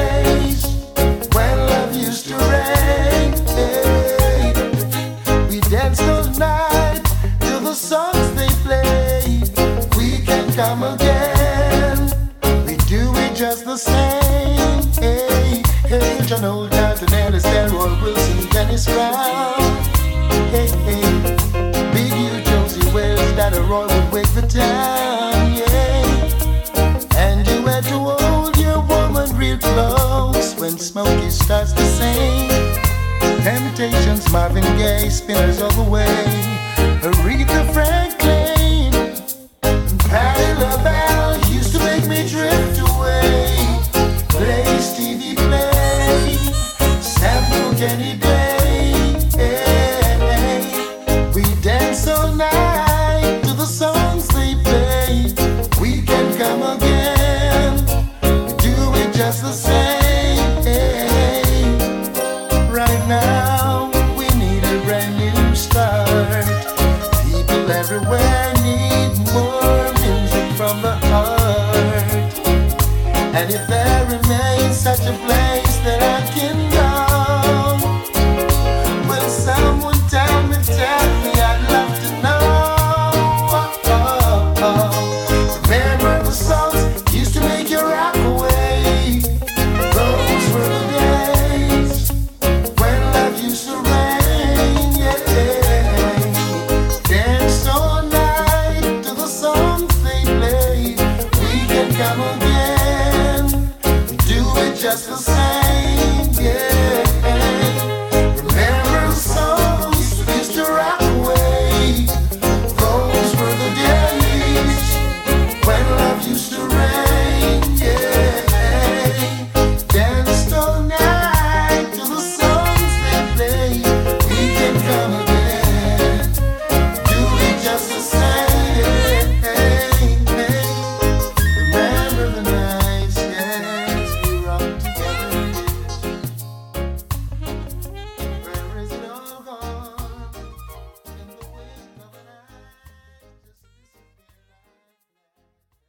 days when love used to reign. Hey, we danced all night till the songs they play. We can come again. We do it just the same. Hey, hey, John Old, Carlton Ellis, Delroy Wilson, Dennis Brown. Hey, hey, Big U, Josie Wells, Dada Roy would wake the town. Yeah, and you had to hold your woman real close when Smokey starts to sing. Temptations, Marvin Gaye, Spinners all the way. Aretha Franklin, Patti LaBelle used to make me drift away. Play Stevie Play, Sam Kenny Day. Hey, we dance all night to the songs they play. We can come again, we do it just the same. Hey, right now we need a brand new start. People everywhere need more music from the heart. And if there remains such a place that I can go, will someone tell me, I'd love to know. Remember the songs used to make you rock away. Those were the days when love used to reign. Yeah, dance all night to the songs they play. We can come again, do it just the same.